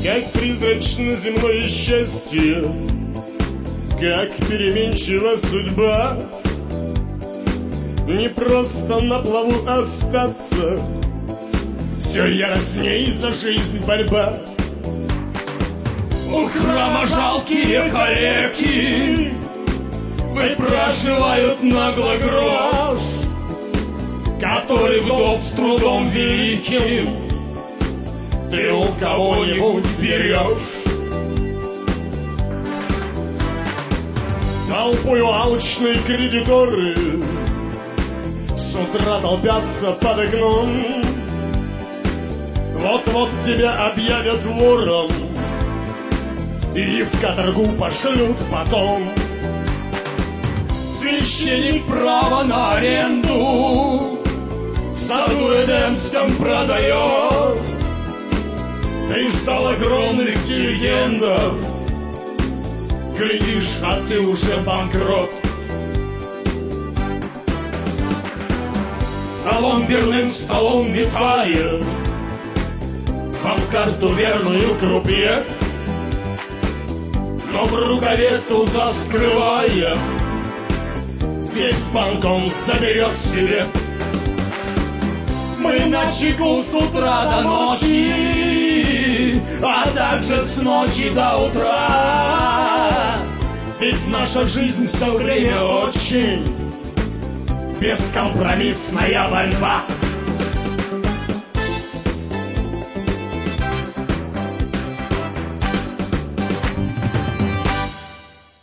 Как призрачно земное счастье, как переменчива судьба. Не просто на плаву остаться, все яростней за жизнь борьба. У храма жалкие калеки выпрашивают нагло грош, который вдов с трудом великим ты у кого-нибудь сберешь. Толпою алчные кредиторы с утра толпятся под окном. Вот-вот тебя объявят вором и в каторгу пошлют потом. Священник право на аренду в саду Эдемском продает. Ты ждал огромных дивидендов, глядишь, а ты уже банкрот. За ломберным столом витает вам карту верную крупье, но в рукаве туза скрывая весь банк он заберет себе. Мы начеку с утра до ночи, а также с ночи до утра. Ведь наша жизнь все время очень бескомпромиссная борьба.